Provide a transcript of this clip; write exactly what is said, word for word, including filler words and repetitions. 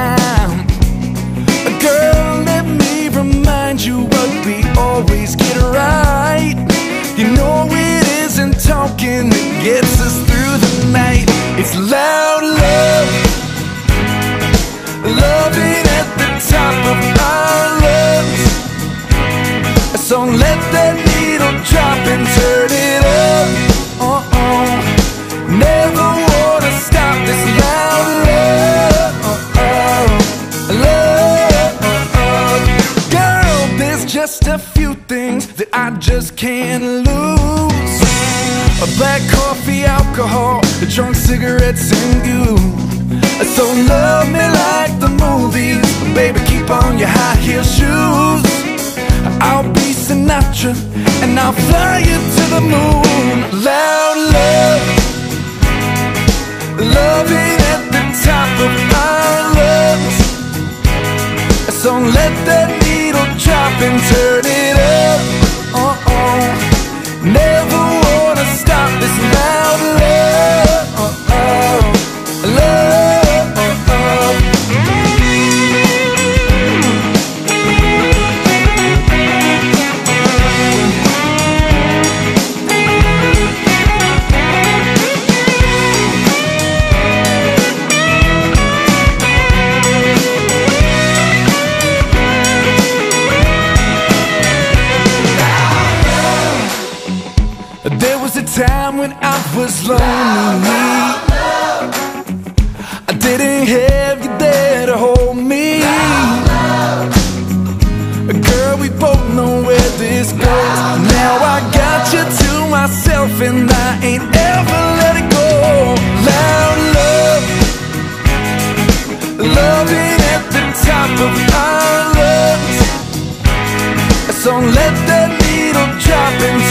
time. Girl, let me remind you what we always get right. You know it isn't talking that gets us through the night. It's loud love, loving at the top of our lungs. So let that needle drop and turn it up. Uh-oh. Never wanna stop this loud love. Uh-oh. Love. Uh-oh. Girl, there's just a few things that I just can't lose. A black coffee, alcohol, the drunk cigarettes and you. So love me like the movies, baby, keep on your high heel shoes. I'll be Sinatra and I'll fly you to the moon. Loud love, loving at the top of our lungs. So let that needle drop and turn it up. Uh-oh. Never wanna stop this loud love. Uh-oh. Love. There was a time when I was lonely. I didn't have you there to hold me. Girl, we both know where this goes. Now I got you to myself and I ain't ever let it go. Loud love, loving at the top of our lungs. So let that needle drop and